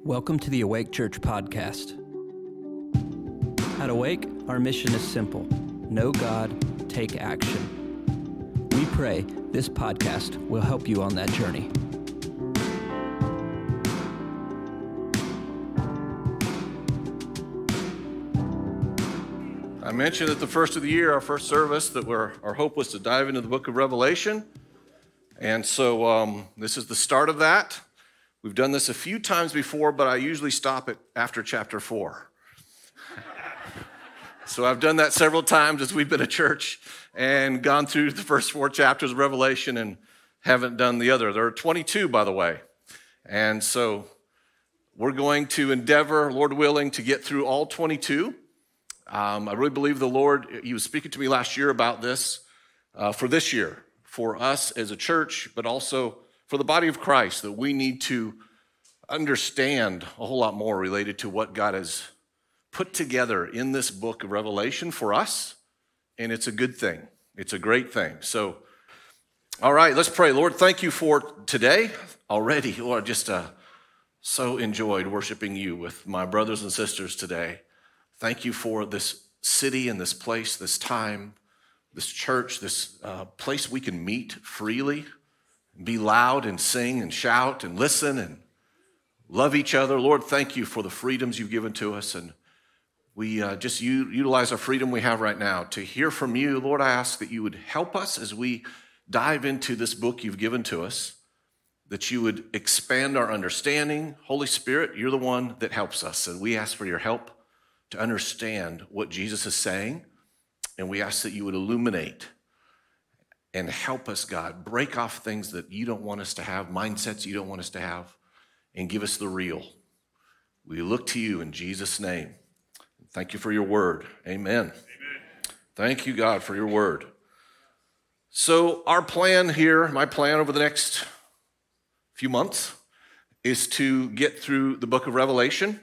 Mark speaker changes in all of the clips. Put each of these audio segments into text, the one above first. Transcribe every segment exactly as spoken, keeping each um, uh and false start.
Speaker 1: Welcome to the Awake Church podcast. At Awake, our mission is simple: know God, take action. We pray this podcast will help you on that journey.
Speaker 2: I mentioned at the first of the year, our first service, that we're, our hope was to dive into the book of Revelation. And so um, this is the start of that. We've done this a few times before, but I usually stop it after chapter four. So I've done that several times as we've been a church and gone through the first four chapters of Revelation and haven't done the other. There are twenty-two, by the way. And so we're going to endeavor, Lord willing, to get through all twenty-two. Um, I really believe the Lord, he was speaking to me last year about this uh, for this year, for us as a church, but also for the body of Christ, that we need to understand a whole lot more related to what God has put together in this book of Revelation for us, and it's a good thing. It's a great thing. So, all right, let's pray. Lord, thank you for today already. Lord, just uh, so enjoyed worshiping you with my brothers and sisters today. Thank you for this city and this place, this time, this church, this uh, place we can meet freely, be loud and sing and shout and listen and love each other. Lord, thank you for the freedoms you've given to us, and we uh, just u- utilize our freedom we have right now to hear from you. Lord, I ask that you would help us as we dive into this book you've given to us, that you would expand our understanding. Holy Spirit, you're the one that helps us, and we ask for your help to understand what Jesus is saying, and we ask that you would illuminate and help us, God, break off things that you don't want us to have, mindsets you don't want us to have, and give us the real. We look to you in Jesus' name. Thank you for your word. Amen. Amen. Thank you, God, for your word. So our plan here, my plan over the next few months, is to get through the book of Revelation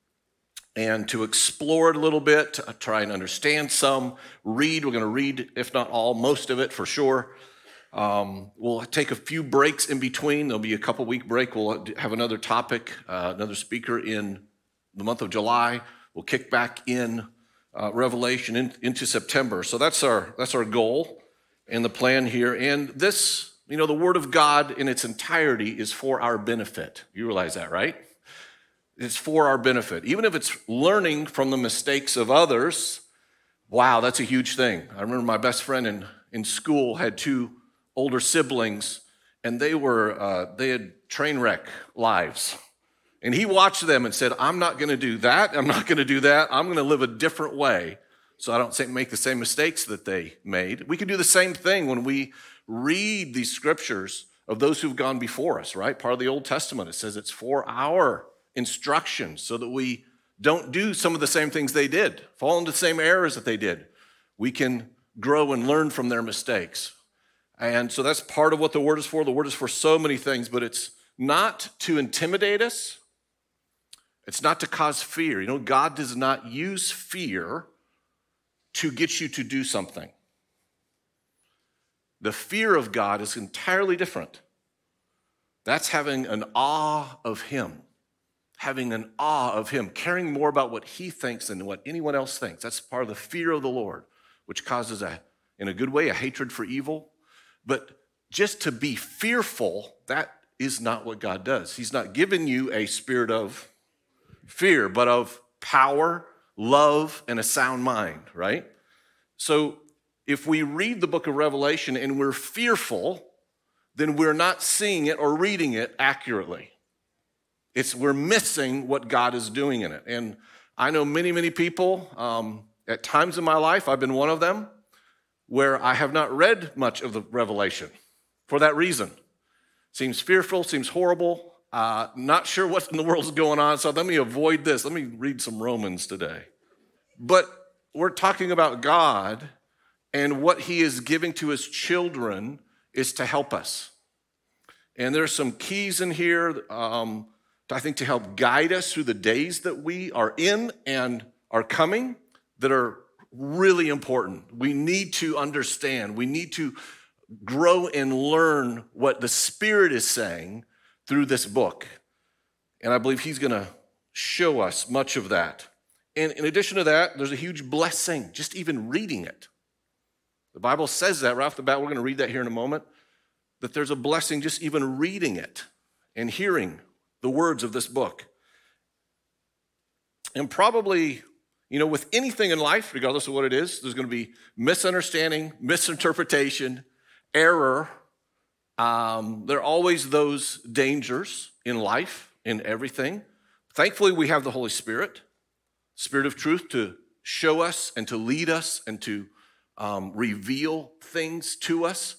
Speaker 2: and to explore it a little bit, to try and understand some, read. We're going to read, if not all, most of it for sure. Um, we'll take a few breaks in between. There'll be a couple week break. We'll have another topic, uh, another speaker in the month of July. We'll kick back in uh, Revelation in, into September. So that's our that's our goal and the plan here. And this, you know, the Word of God in its entirety is for our benefit. You realize that, right? It's for our benefit. Even if it's learning from the mistakes of others, wow, that's a huge thing. I remember my best friend in, in school had two older siblings, and they were uh, they had train wreck lives. And he watched them and said, I'm not going to do that. I'm not going to do that. I'm going to live a different way so I don't make the same mistakes that they made. We can do the same thing when we read these scriptures of those who've gone before us, right? Part of the Old Testament, it says it's for our instruction so that we don't do some of the same things they did, fall into the same errors that they did. We can grow and learn from their mistakes. And so that's part of what the Word is for. The Word is for so many things, but it's not to intimidate us. It's not to cause fear. You know, God does not use fear to get you to do something. The fear of God is entirely different. That's having an awe of Him. Having an awe of him, caring more about what he thinks than what anyone else thinks. That's part of the fear of the Lord, which causes, a, in a good way, a hatred for evil. But just to be fearful, that is not what God does. He's not given you a spirit of fear, but of power, love, and a sound mind, right? So if we read the book of Revelation and we're fearful, then we're not seeing it or reading it accurately. It's we're missing what God is doing in it. And I know many, many people, um, at times in my life, I've been one of them, where I have not read much of the Revelation for that reason. Seems fearful, seems horrible, uh, not sure what in the world is going on, so let me avoid this. Let me read some Romans today. But we're talking about God, and what he is giving to his children is to help us. And there's some keys in here, um, I think, to help guide us through the days that we are in and are coming that are really important. We need to understand. We need to grow and learn what the Spirit is saying through this book. And I believe he's going to show us much of that. And in addition to that, there's a huge blessing just even reading it. The Bible says that right off the bat. We're going to read that here in a moment, that there's a blessing just even reading it and hearing the words of this book. And probably, you know, with anything in life, regardless of what it is, there's going to be misunderstanding, misinterpretation, error. Um, there are always those dangers in life, in everything. Thankfully, we have the Holy Spirit, Spirit of truth, to show us and to lead us and to um, reveal things to us.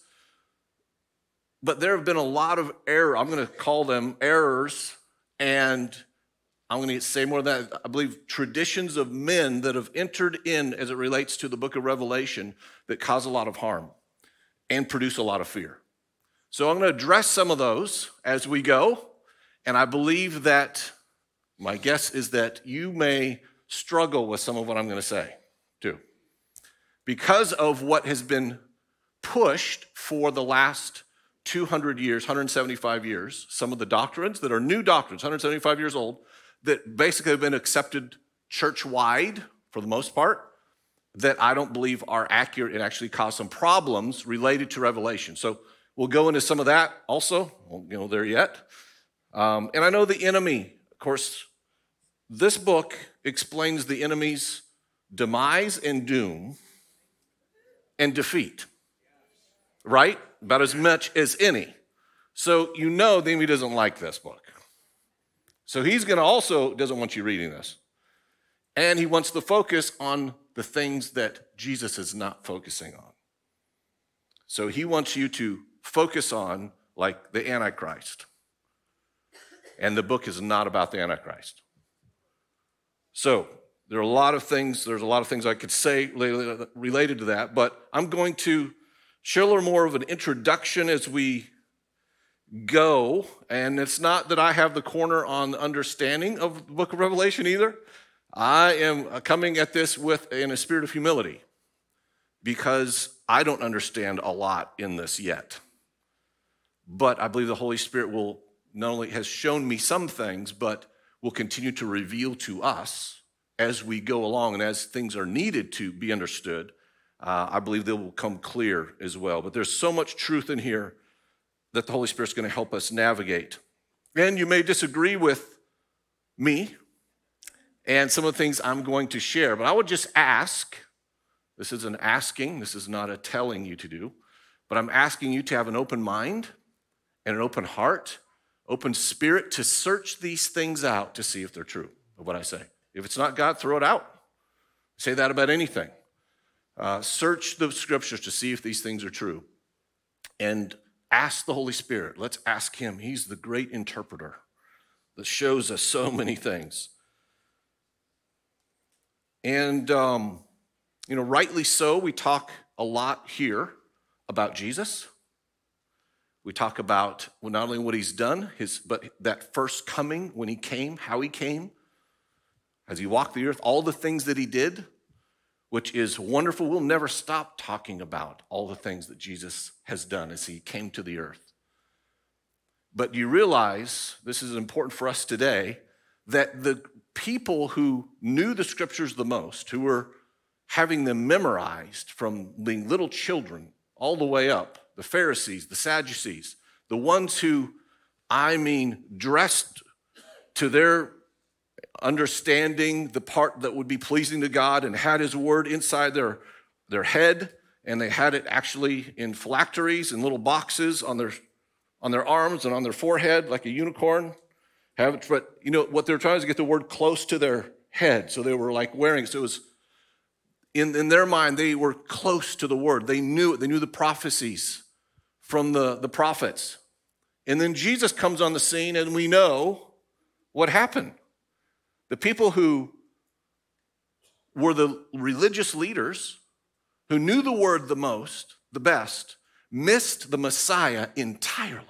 Speaker 2: But there have been a lot of error. I'm going to call them errors, and I'm going to say more than that. I believe traditions of men that have entered in as it relates to the book of Revelation that cause a lot of harm and produce a lot of fear. So I'm going to address some of those as we go, and I believe that my guess is that you may struggle with some of what I'm going to say, too, because of what has been pushed for the last two hundred years, one hundred seventy-five years, some of the doctrines that are new doctrines, one hundred seventy-five years old, that basically have been accepted church-wide for the most part, that I don't believe are accurate and actually cause some problems related to Revelation. So we'll go into some of that also. Won't go there yet. Um, and I know the enemy, of course, this book explains the enemy's demise and doom and defeat, right? About as much as any. So you know the enemy doesn't like this book. So he's going to also, doesn't want you reading this. And he wants to focus on the things that Jesus is not focusing on. So he wants you to focus on, like, the Antichrist. And the book is not about the Antichrist. So there are a lot of things, there's a lot of things I could say related to that, but I'm going to share a little more of an introduction as we go. And it's not that I have the corner on understanding of the book of Revelation either. I am coming at this with in a spirit of humility because I don't understand a lot in this yet. But I believe the Holy Spirit will not only has shown me some things, but will continue to reveal to us as we go along and as things are needed to be understood. Uh, I believe they will come clear as well. But there's so much truth in here that the Holy Spirit's going to help us navigate. And you may disagree with me and some of the things I'm going to share, but I would just ask, this is an asking, this is not a telling you to do, but I'm asking you to have an open mind and an open heart, open spirit to search these things out to see if they're true of what I say. If it's not God, throw it out. Say that about anything. Uh, search the scriptures to see if these things are true. And ask the Holy Spirit. Let's ask him. He's the great interpreter that shows us so many things. And, um, you know, rightly so, we talk a lot here about Jesus. We talk about well, not only what he's done, his, but that first coming when he came, how he came, as he walked the earth, all the things that he did, which is wonderful. We'll never stop talking about all the things that Jesus has done as he came to the earth. But you realize, this is important for us today, that the people who knew the scriptures the most, who were having them memorized from being little children all the way up, the Pharisees, the Sadducees, the ones who, I mean, dressed to their understanding the part that would be pleasing to God and had his word inside their, their head, and they had it actually in phylacteries and little boxes on their, on their arms and on their forehead like a unicorn. Have it, but you know what they're trying is to get the word close to their head, so they were like wearing it. So it was in, in their mind, they were close to the word. They knew it. They knew the prophecies from the, the prophets. And then Jesus comes on the scene, and we know what happened. The people who were the religious leaders, who knew the word the most, the best, missed the Messiah entirely.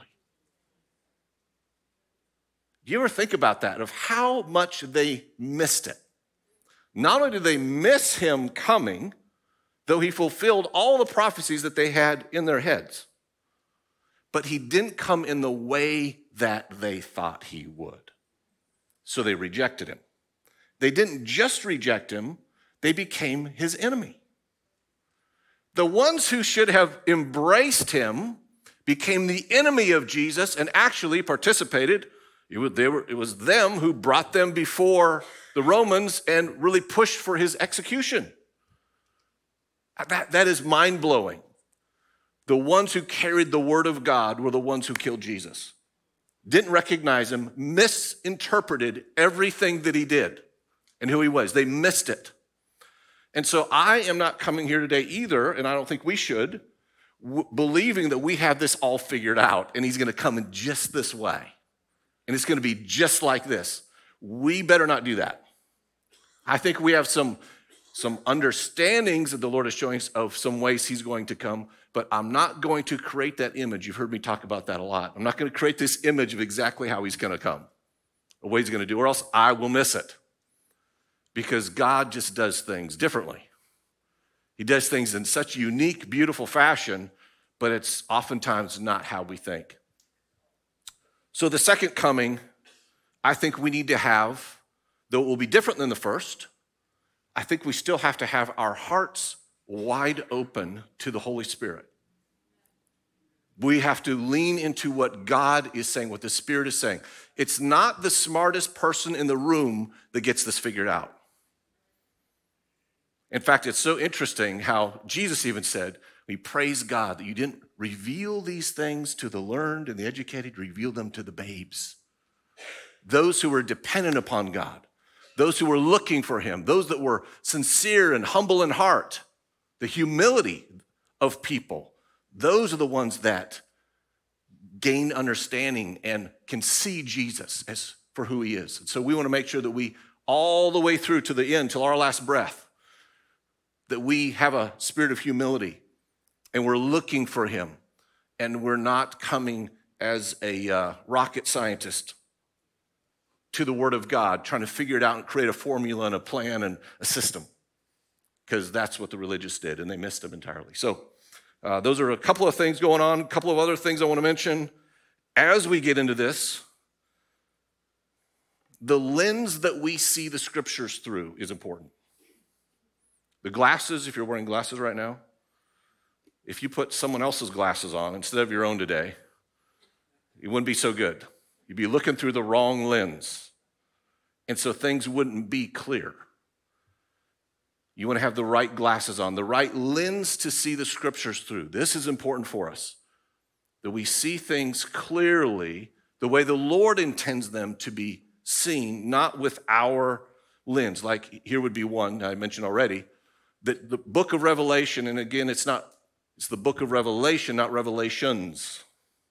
Speaker 2: Do you ever think about that, of how much they missed it? Not only did they miss him coming, though he fulfilled all the prophecies that they had in their heads, but he didn't come in the way that they thought he would. so they rejected him. They didn't just reject him, they became his enemy. The ones who should have embraced him became the enemy of Jesus and actually participated. It was, they were, it was them who brought them before the Romans and really pushed for his execution. That, that is mind-blowing. The ones who carried the word of God were the ones who killed Jesus. Didn't recognize him, misinterpreted everything that he did and who he was. They missed it. And so I am not coming here today either, and I don't think we should, w- believing that we have this all figured out and he's going to come in just this way. And it's going to be just like this. We better not do that. I think we have some, some understandings that the Lord is showing us of some ways he's going to come, but I'm not going to create that image. You've heard me talk about that a lot. I'm not going to create this image of exactly how he's going to come or what he's going to do, or else I will miss it. Because God just does things differently. He does things in such unique, beautiful fashion, but it's oftentimes not how we think. So the second coming, I think we need to have, though it will be different than the first, I think we still have to have our hearts wide open to the Holy Spirit. We have to lean into what God is saying, what the Spirit is saying. It's not the smartest person in the room that gets this figured out. In fact, it's so interesting how Jesus even said, we praise God that you didn't reveal these things to the learned and the educated, reveal them to the babes. Those who were dependent upon God, those who were looking for him, those that were sincere and humble in heart, the humility of people, those are the ones that gain understanding and can see Jesus as for who he is. And so we want to make sure that we, all the way through to the end, till our last breath, that we have a spirit of humility and we're looking for him and we're not coming as a uh, rocket scientist to the word of God, trying to figure it out and create a formula and a plan and a system, because that's what the religious did and they missed them entirely. So uh, those are a couple of things going on, a couple of other things I want to mention. As we get into this, the lens that we see the scriptures through is important. The glasses, if you're wearing glasses right now, if you put someone else's glasses on instead of your own today, it wouldn't be so good. You'd be looking through the wrong lens. And so things wouldn't be clear. You want to have the right glasses on, the right lens to see the scriptures through. This is important for us, that we see things clearly the way the Lord intends them to be seen, not with our lens. Like here would be one I mentioned already, that the book of Revelation, and again, it's not, it's the book of Revelation, not Revelations.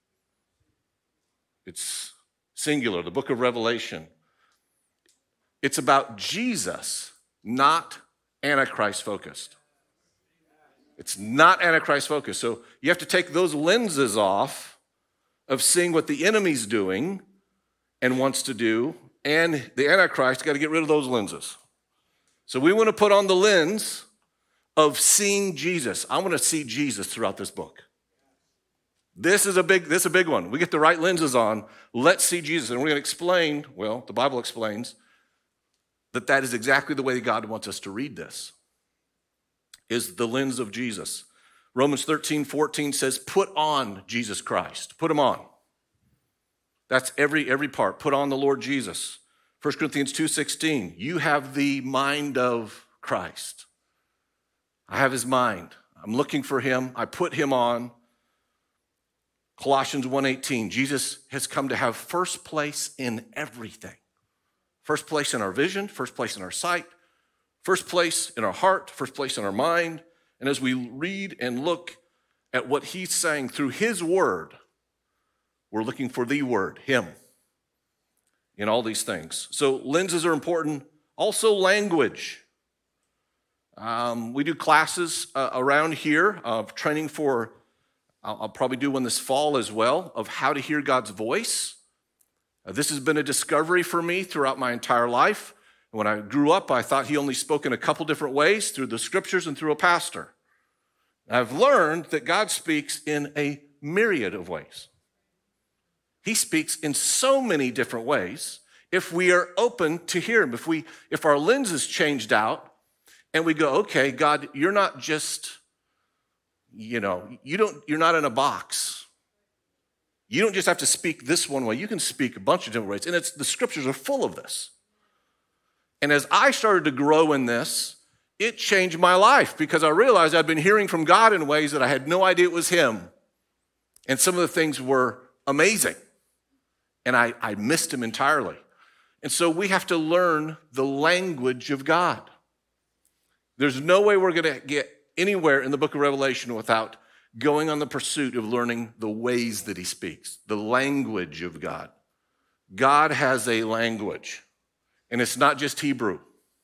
Speaker 2: It's singular, the book of Revelation. It's about Jesus, not Antichrist focused. It's not Antichrist focused. So you have to take those lenses off of seeing what the enemy's doing and wants to do, and the Antichrist got to get rid of those lenses. So we want to put on the lens of seeing Jesus. I want to see Jesus throughout this book. This is a big, this is a big one. We get the right lenses on. Let's see Jesus. And we're going to explain, well, the Bible explains that that is exactly the way God wants us to read this, is the lens of Jesus. Romans thirteen fourteen says, put on Jesus Christ. Put him on. That's every, every part. Put on the Lord Jesus. First Corinthians two sixteen, you have the mind of Christ. I have his mind. I'm looking for him. I put him on. Colossians one eighteen, Jesus has come to have first place in everything. First place in our vision, first place in our sight, first place in our heart, first place in our mind. And as we read and look at what he's saying through his word, we're looking for the word, him, in all these things. So lenses are important. Also language. Um, we do classes uh, around here of training for, I'll, I'll probably do one this fall as well, of how to hear God's voice. Uh, this has been a discovery for me throughout my entire life. When I grew up, I thought he only spoke in a couple different ways, through the scriptures and through a pastor. I've learned that God speaks in a myriad of ways. He speaks in so many different ways, if we are open to hear him, if we if our lens is changed out and we go, okay, God, you're not just, you know, you don't, you're not in a box. You don't just have to speak this one way. You can speak a bunch of different ways. And it's the scriptures are full of this. And as I started to grow in this, it changed my life because I realized I'd been hearing from God in ways that I had no idea it was him. And some of the things were amazing. And I, I missed him entirely. And so we have to learn the language of God. There's no way we're going to get anywhere in the book of Revelation without going on the pursuit of learning the ways that he speaks, the language of God. God has a language, and it's not just Hebrew.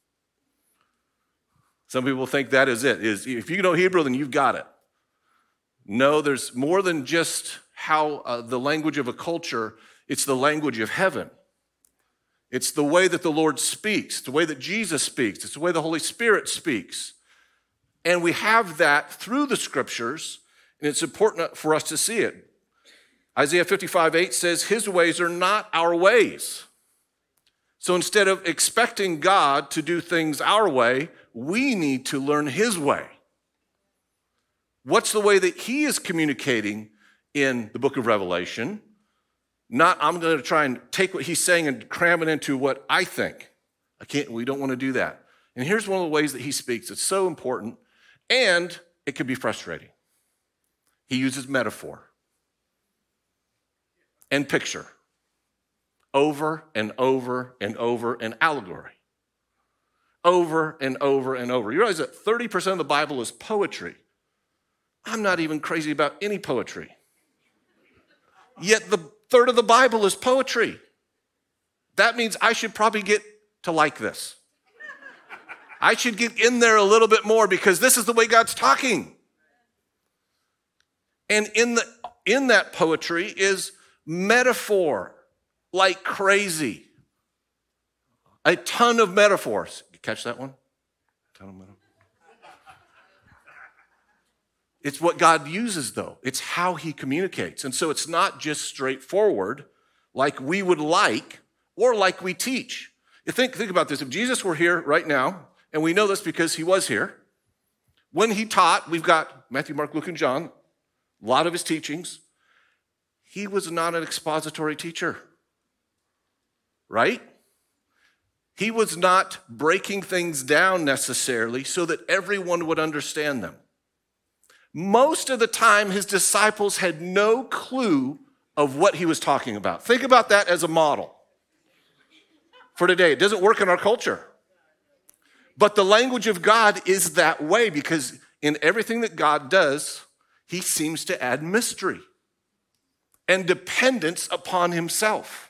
Speaker 2: Some people think that is it. Is if you know Hebrew, then you've got it. No, there's more than just how uh, the language of a culture, it's the language of heaven. It's the way that the Lord speaks, the way that Jesus speaks, it's the way the Holy Spirit speaks. And we have that through the scriptures, and it's important for us to see it. Isaiah fifty-five eight says, his ways are not our ways. So instead of expecting God to do things our way, we need to learn his way. What's the way that he is communicating in the book of Revelation? Not, I'm going to try and take what he's saying and cram it into what I think. I can't, we don't want to do that. And here's one of the ways that he speaks. It's so important, and it can be frustrating. He uses metaphor and picture over and over and over, and allegory. Over and over and over. You realize that thirty percent of the Bible is poetry. I'm not even crazy about any poetry. Yet the third of the Bible is poetry. That means I should probably get to like this. I should get in there a little bit more because this is the way God's talking. And in the in that poetry is metaphor like crazy. A ton of metaphors. You catch that one? A ton of metaphors. It's what God uses, though. It's how he communicates. And so it's not just straightforward like we would like or like we teach. You think, think about this. If Jesus were here right now, and we know this because he was here, when he taught, we've got Matthew, Mark, Luke, and John, a lot of his teachings, he was not an expository teacher, right? He was not breaking things down necessarily so that everyone would understand them. Most of the time, his disciples had no clue of what he was talking about. Think about that as a model for today. It doesn't work in our culture. But the language of God is that way because in everything that God does, he seems to add mystery and dependence upon himself.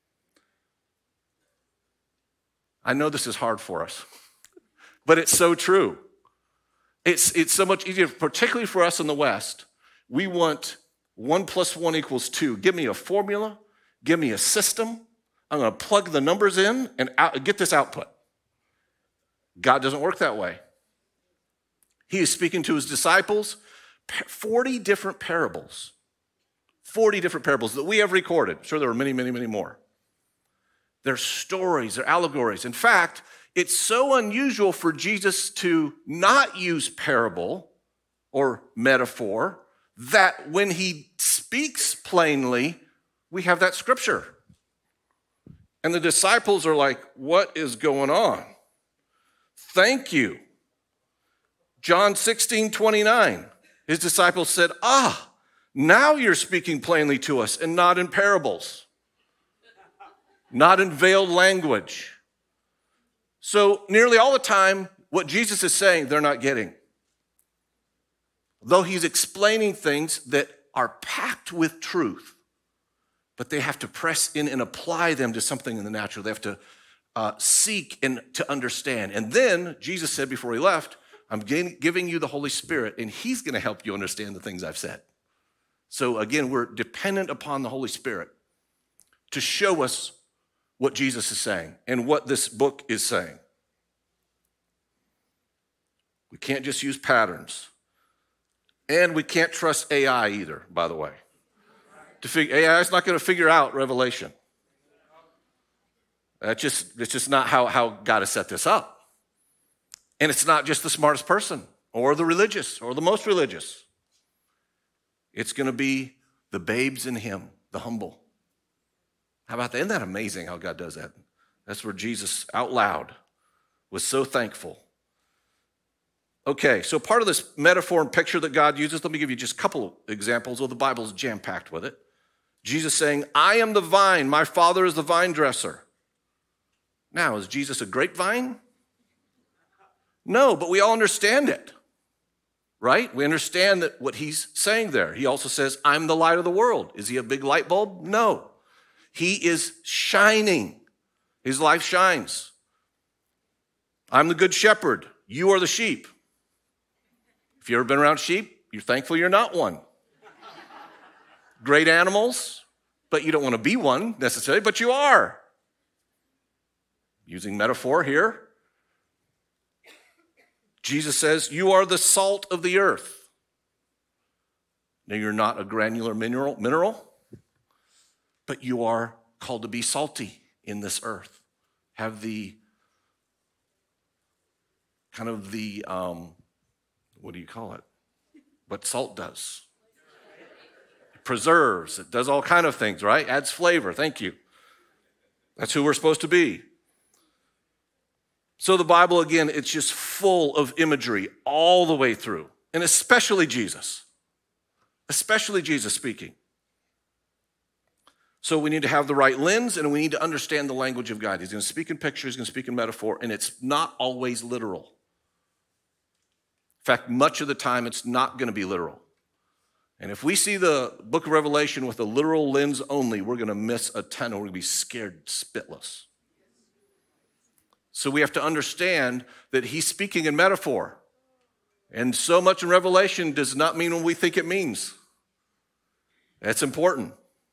Speaker 2: I know this is hard for us, but it's so true. It's, it's so much easier, particularly for us in the West. We want one plus one equals two. Give me a formula. Give me a system. I'm going to plug the numbers in and out, get this output. God doesn't work that way. He is speaking to his disciples, forty different parables. forty different parables that we have recorded. I'm sure there are many, many, many more. They're stories, they're allegories. In fact, it's so unusual for Jesus to not use parable or metaphor that when he speaks plainly, we have that scripture. And the disciples are like, what is going on? Thank you. John sixteen twenty-nine, his disciples said, ah, now you're speaking plainly to us and not in parables, not in veiled language. So nearly all the time, what Jesus is saying, they're not getting. Though he's explaining things that are packed with truth, but they have to press in and apply them to something in the natural. They have to uh, seek and to understand. And then Jesus said before he left, I'm giving you the Holy Spirit, and he's going to help you understand the things I've said. So again, we're dependent upon the Holy Spirit to show us what Jesus is saying and what this book is saying. We can't just use patterns. And we can't trust A I either, by the way. To figure, A I is not going to figure out Revelation. That's just, it's just not how, how God has set this up. And it's not just the smartest person or the religious or the most religious. It's going to be the babes in him, the humble. How about that? Isn't that amazing how God does that? That's where Jesus out loud was so thankful. Okay, so part of this metaphor and picture that God uses, let me give you just a couple examples. Well, the Bible's jam-packed with it. Jesus saying, I am the vine, my Father is the vine dresser. Now, is Jesus a grapevine? No, but we all understand it, right? We understand that what he's saying there. He also says, I'm the light of the world. Is he a big light bulb? No. He is shining. His life shines. I'm the good shepherd. You are the sheep. If you've ever been around sheep, you're thankful you're not one. Great animals, but you don't want to be one necessarily, but you are. Using metaphor here. Jesus says, you are the salt of the earth. Now, you're not a granular mineral, mineral, but you are called to be salty in this earth. Have the, kind of the, um, what do you call it? What salt does. It preserves, it does all kind of things, right? Adds flavor, thank you. That's who we're supposed to be. So the Bible, again, it's just full of imagery all the way through, and especially Jesus, especially Jesus speaking. So we need to have the right lens, and we need to understand the language of God. He's going to speak in pictures, he's going to speak in metaphor, and it's not always literal. In fact, much of the time, it's not going to be literal. And if we see the book of Revelation with a literal lens only, we're going to miss a ton, and we're going to be scared spitless. So we have to understand that he's speaking in metaphor. And so much in Revelation does not mean what we think it means. That's important.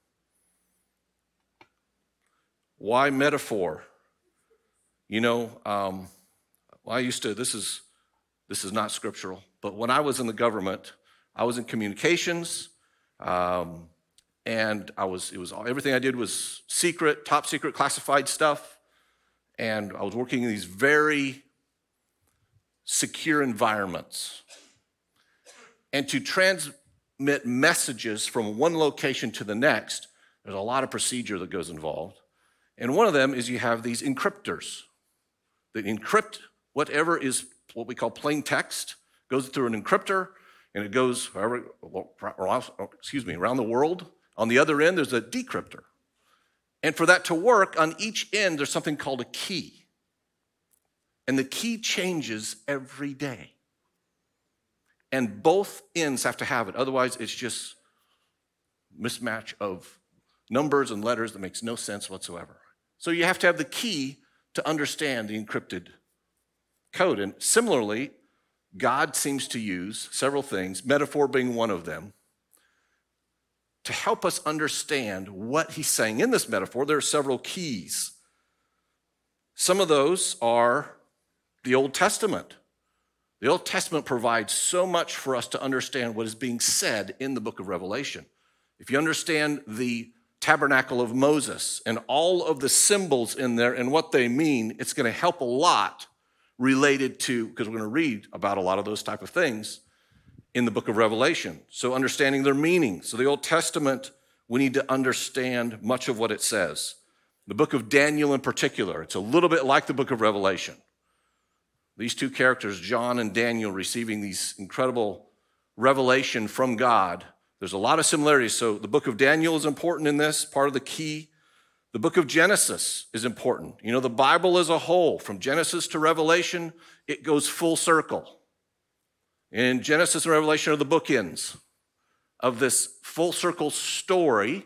Speaker 2: Why metaphor? You know, um, well, I used to, this is, this is not scriptural, but when I was in the government, I was in communications, um, and I was, it was, everything I did was secret, top secret, classified stuff. And I was working in these very secure environments. And to transmit messages from one location to the next, there's a lot of procedure that goes involved. And one of them is you have these encryptors that encrypt whatever is what we call plain text, goes through an encryptor, and it goes, however, excuse me, around the world. On the other end, there's a decryptor. And for that to work, on each end, there's something called a key. And the key changes every day. And both ends have to have it. Otherwise, it's just mismatch of numbers and letters that makes no sense whatsoever. So you have to have the key to understand the encrypted code. And similarly, God seems to use several things, metaphor being one of them, to help us understand what he's saying in this metaphor. There are several keys. Some of those are the Old Testament. The Old Testament provides so much for us to understand what is being said in the book of Revelation. If you understand the tabernacle of Moses and all of the symbols in there and what they mean, it's going to help a lot related to, because we're going to read about a lot of those type of things in the book of Revelation. So understanding their meaning. So the Old Testament, we need to understand much of what it says. The book of Daniel in particular, it's a little bit like the book of Revelation. These two characters, John and Daniel, receiving these incredible revelation from God. There's a lot of similarities. So the book of Daniel is important in this, part of the key. The book of Genesis is important. You know, the Bible as a whole, from Genesis to Revelation, it goes full circle. In Genesis and Revelation are the bookends of this full circle story.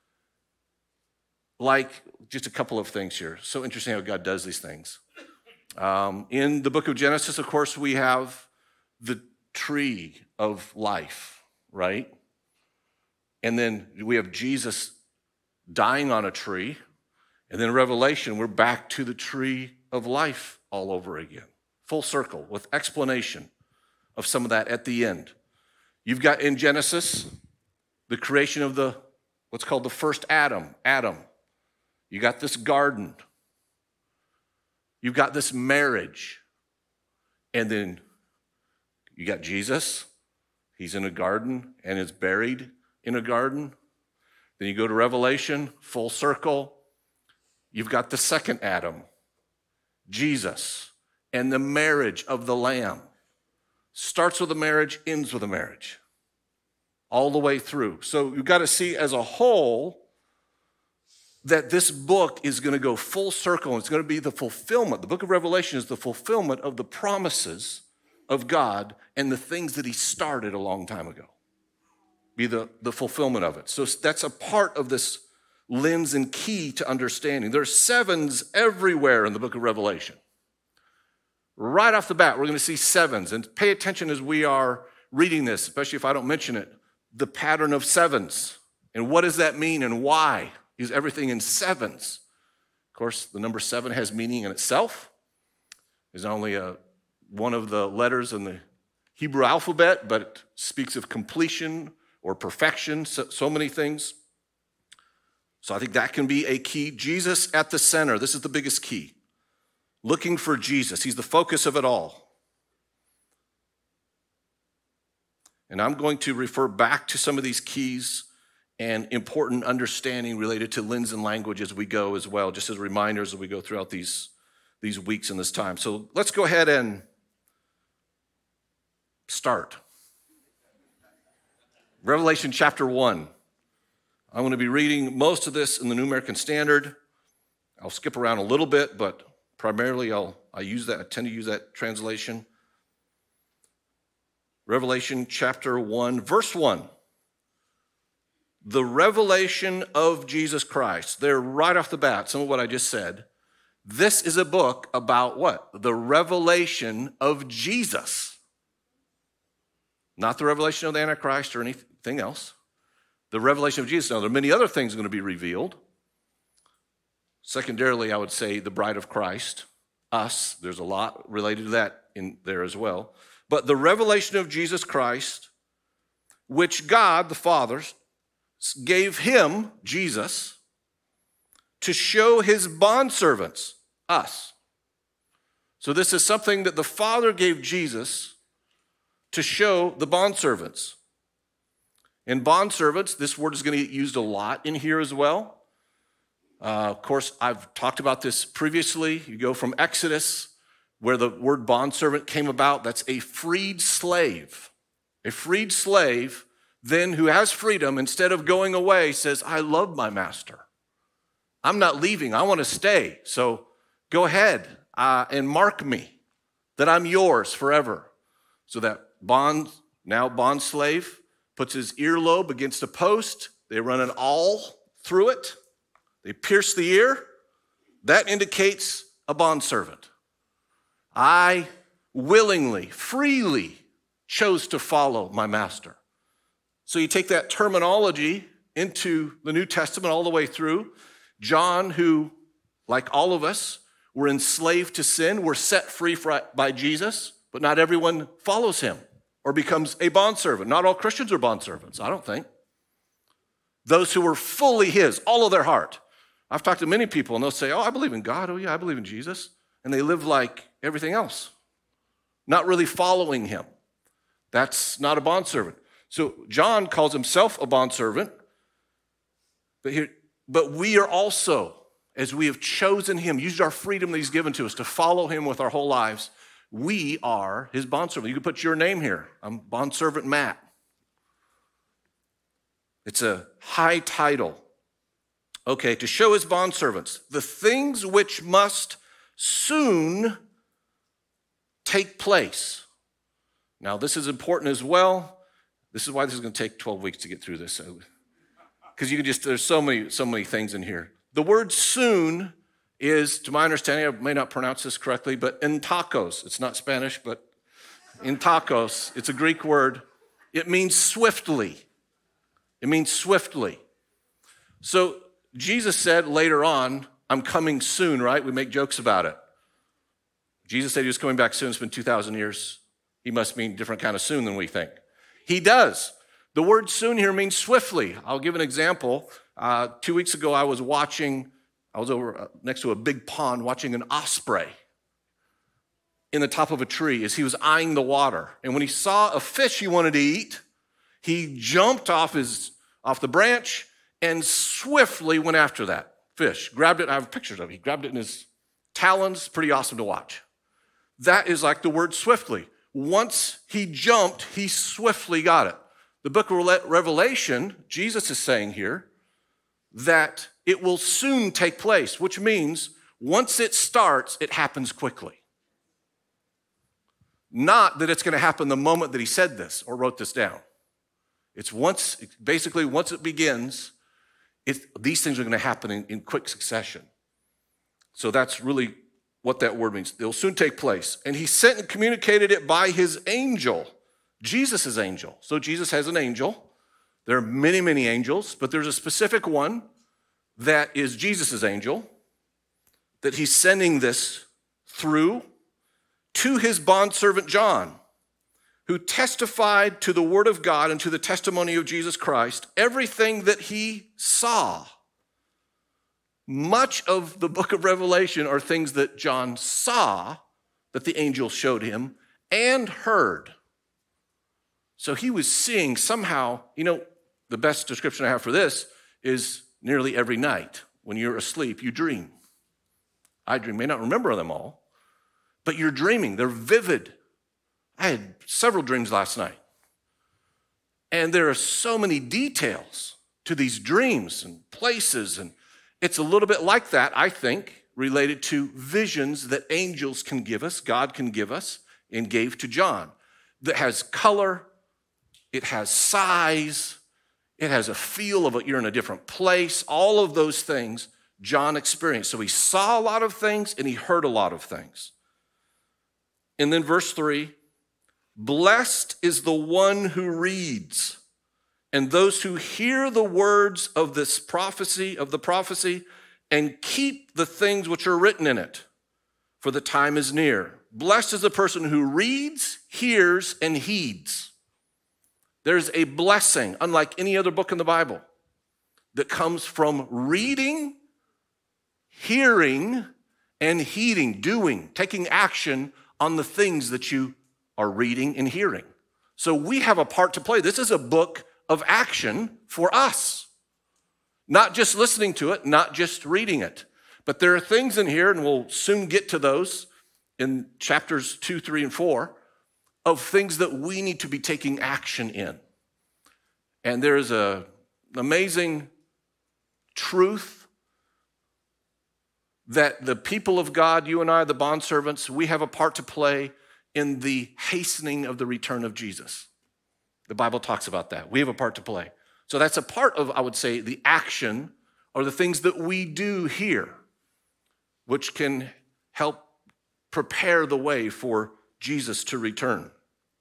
Speaker 2: Like, just a couple of things here. So interesting how God does these things. Um, in the book of Genesis, of course, we have the tree of life, right? And then we have Jesus dying on a tree. And then in Revelation, we're back to the tree of life all over again. Full circle with explanation of some of that at the end. You've got in Genesis, the creation of the, what's called the first Adam, Adam. You got this garden, you've got this marriage. And then you got Jesus. He's in a garden and is buried in a garden. Then you go to Revelation, full circle. You've got the second Adam, Jesus, and the marriage of the Lamb. Starts with a marriage, ends with a marriage, all the way through. So you've got to see as a whole that this book is going to go full circle. And it's going to be the fulfillment. The book of Revelation is the fulfillment of the promises of God and the things that he started a long time ago. Be the, the fulfillment of it. So that's a part of this lens and key to understanding. There are sevens everywhere in the book of Revelation. Right off the bat, we're going to see sevens. And pay attention as we are reading this, especially if I don't mention it, the pattern of sevens. And what does that mean and why is everything in sevens? Of course, the number seven has meaning in itself. It's not only a, one of the letters in the Hebrew alphabet, but it speaks of completion or perfection, so, so many things. So I think that can be a key. Jesus at the center. This is the biggest key. Looking for Jesus. He's the focus of it all. And I'm going to refer back to some of these keys and important understanding related to lens and language as we go as well, just as reminders as we go throughout these, these weeks and this time. So let's go ahead and start. Revelation chapter one. I'm going to be reading most of this in the New American Standard. I'll skip around a little bit, but primarily I'll I use that. I tend to use that translation. Revelation chapter one, verse one. The revelation of Jesus Christ. There, right off the bat, some of what I just said. This is a book about what? The revelation of Jesus. Not the revelation of the Antichrist or anything else. The revelation of Jesus. Now, there are many other things going to be revealed. Secondarily, I would say the bride of Christ, us. There's a lot related to that in there as well. But the revelation of Jesus Christ, which God, the Father, gave him, Jesus, to show his bondservants, us. So this is something that the Father gave Jesus to show the bondservants. And bondservants, this word is going to get used a lot in here as well. Uh, of course, I've talked about this previously. You go from Exodus, where the word bondservant came about. That's a freed slave. A freed slave, then who has freedom, instead of going away, says, I love my master. I'm not leaving. I want to stay. So go ahead uh, and mark me that I'm yours forever. So that bond, now bond slave, puts his earlobe against a post. They run an awl through it. They pierce the ear. That indicates a bondservant. I willingly, freely chose to follow my master. So you take that terminology into the New Testament all the way through. John, who, like all of us, were enslaved to sin, were set free by Jesus, but not everyone follows him or becomes a bondservant. Not all Christians are bondservants, I don't think. Those who were fully his, all of their heart. I've talked to many people, and they'll say, oh, I believe in God. Oh, yeah, I believe in Jesus. And they live like everything else, not really following him. That's not a bondservant. So John calls himself a bondservant, but here, but we are also, as we have chosen him, used our freedom that he's given to us to follow him with our whole lives, we are his bondservant. You can put your name here. I'm bondservant Matt. It's a high title. Okay, to show his bondservants the things which must soon take place. Now, this is important as well. This is why this is going to take twelve weeks to get through this. Because you can just, there's so many, so many things in here. The word soon is, to my understanding, I may not pronounce this correctly, but entakos. It's not Spanish, but entakos. It's a Greek word. It means swiftly. It means swiftly. So Jesus said later on, I'm coming soon, right? We make jokes about it. Jesus said he was coming back soon. It's been two thousand years. He must mean different kind of soon than we think. He does. The word soon here means swiftly. I'll give an example. Uh, two weeks ago, I was watching, I was over next to a big pond watching an osprey in the top of a tree as he was eyeing the water. And when he saw a fish he wanted to eat, he jumped off his off the branch and swiftly went after that fish. Grabbed it. I have pictures of it. He grabbed it in his talons. Pretty awesome to watch. That is like the word swiftly. Once he jumped, he swiftly got it. The book of Revelation, Jesus is saying here that it will soon take place, which means once it starts, it happens quickly. Not that it's going to happen the moment that he said this or wrote this down. It's once, basically, once it begins, it, these things are going to happen in, in quick succession. So that's really what that word means. It'll soon take place. And he sent and communicated it by his angel, Jesus' angel. So Jesus has an angel. There are many, many angels, but there's a specific one that is Jesus' angel that he's sending this through to his bondservant John, who testified to the word of God and to the testimony of Jesus Christ, everything that he saw. Much of the book of Revelation are things that John saw that the angel showed him and heard. So he was seeing somehow, you know, the best description I have for this is nearly every night when you're asleep, you dream. I dream, may not remember them all, but you're dreaming. They're vivid. I had several dreams last night. And there are so many details to these dreams and places. And it's a little bit like that, I think, related to visions that angels can give us, God can give us, and gave to John. That has color, it has size, it has a feel of you're in a different place. All of those things John experienced. So he saw a lot of things and he heard a lot of things. And then verse three, blessed is the one who reads, and those who hear the words of this prophecy, of the prophecy, and keep the things which are written in it, for the time is near. Blessed is the person who reads, hears, and heeds. There's a blessing, unlike any other book in the Bible, that comes from reading, hearing, and heeding, doing, taking action on the things that you are reading and hearing. So we have a part to play. This is a book of action for us. Not just listening to it, not just reading it. But there are things in here, and we'll soon get to those in chapters two, three, and four, of things that we need to be taking action in. And there's a, an amazing truth that the people of God, you and I, the bondservants, we have a part to play in the hastening of the return of Jesus. The Bible talks about that. We have a part to play. So that's a part of, I would say, the action or the things that we do here, which can help prepare the way for Jesus to return.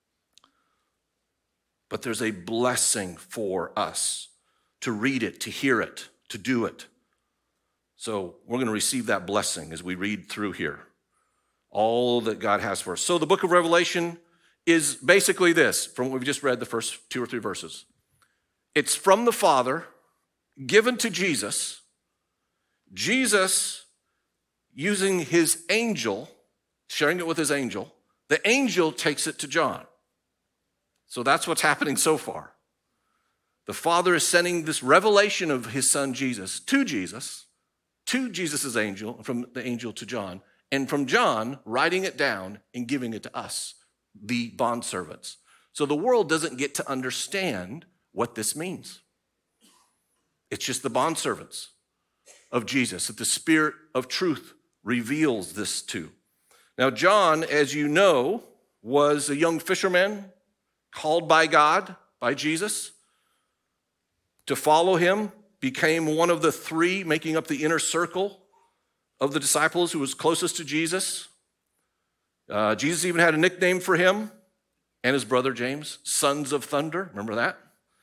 Speaker 2: But there's a blessing for us to read it, to hear it, to do it. So we're going to receive that blessing as we read through here, all that God has for us. So the book of Revelation is basically this, from what we've just read, the first two or three verses. It's from the Father, given to Jesus, Jesus using his angel, sharing it with his angel. The angel takes it to John. So that's what's happening so far. The Father is sending this revelation of his son Jesus to Jesus, to Jesus' angel, from the angel to John, and from John writing it down and giving it to us, the bondservants. So the world doesn't get to understand what this means. It's just the bondservants of Jesus that the Spirit of truth reveals this to. Now, John, as you know, was a young fisherman called by God, by Jesus, to follow him, became one of the three making up the inner circle of the disciples who was closest to Jesus. Uh, Jesus even had a nickname for him and his brother James, Sons of Thunder. Remember that?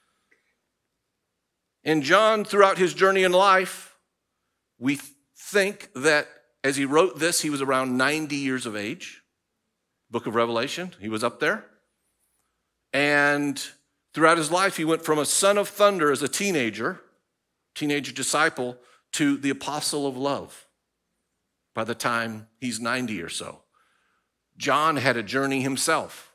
Speaker 2: And John, throughout his journey in life, we think that as he wrote this, he was around ninety years of age. Book of Revelation, he was up there. And throughout his life, he went from a son of thunder as a teenager, teenage disciple, to the apostle of love by the time he's ninety or so. John had a journey himself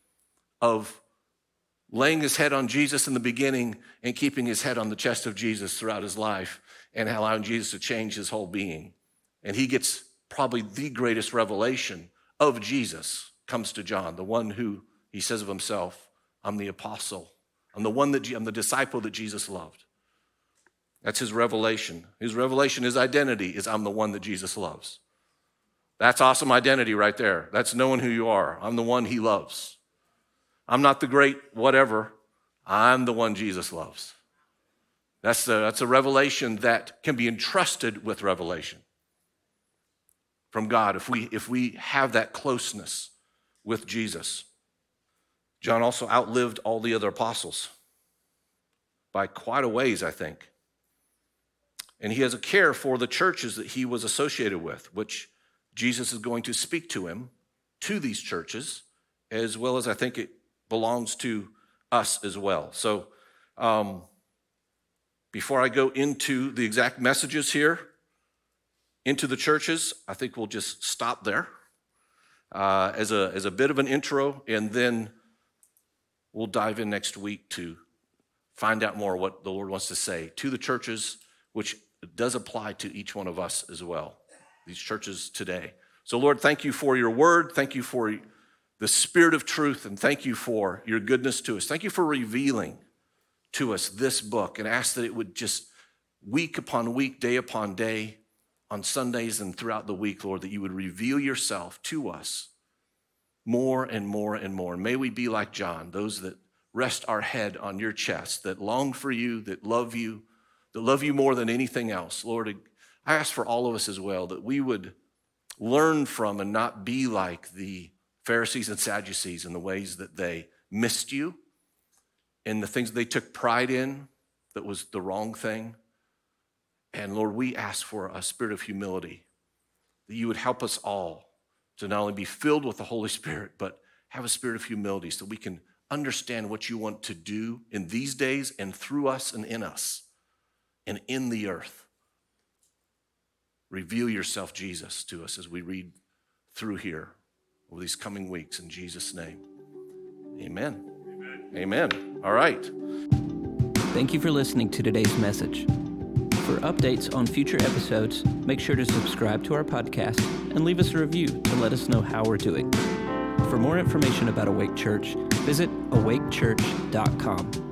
Speaker 2: of laying his head on Jesus in the beginning and keeping his head on the chest of Jesus throughout his life and allowing Jesus to change his whole being. And he gets probably the greatest revelation of Jesus comes to John, the one who he says of himself, I'm the apostle. I'm the one that, I'm the disciple that Jesus loved. That's his revelation. His revelation, his identity is I'm the one that Jesus loves. That's awesome identity right there. That's knowing who you are. I'm the one he loves. I'm not the great whatever. I'm the one Jesus loves. That's a, that's a revelation that can be entrusted with revelation from God if we, if we have that closeness with Jesus. John also outlived all the other apostles by quite a ways, I think. And he has a care for the churches that he was associated with, which Jesus is going to speak to him, to these churches, as well as I think it belongs to us as well. So um, before I go into the exact messages here, into the churches, I think we'll just stop there uh, as a, as a bit of an intro, and then we'll dive in next week to find out more what the Lord wants to say to the churches, which does apply to each one of us as well, these churches today. So Lord, thank you for your word. Thank you for the spirit of truth, and thank you for your goodness to us. Thank you for revealing to us this book, and ask that it would just week upon week, day upon day, on Sundays and throughout the week, Lord, that you would reveal yourself to us more and more and more. And may we be like John, those that rest our head on your chest, that long for you, that love you, that love you more than anything else. Lord, I ask for all of us as well, that we would learn from and not be like the Pharisees and Sadducees in the ways that they missed you and the things they took pride in that was the wrong thing. And Lord, we ask for a spirit of humility, that you would help us all to not only be filled with the Holy Spirit, but have a spirit of humility so we can understand what you want to do in these days and through us and in us and in the earth. Reveal yourself, Jesus, to us as we read through here over these coming weeks. In Jesus' name, amen. Amen. Amen. All right.
Speaker 1: Thank you for listening to today's message. For updates on future episodes, make sure to subscribe to our podcast and leave us a review to let us know how we're doing. For more information about Awake Church, visit awake church dot com.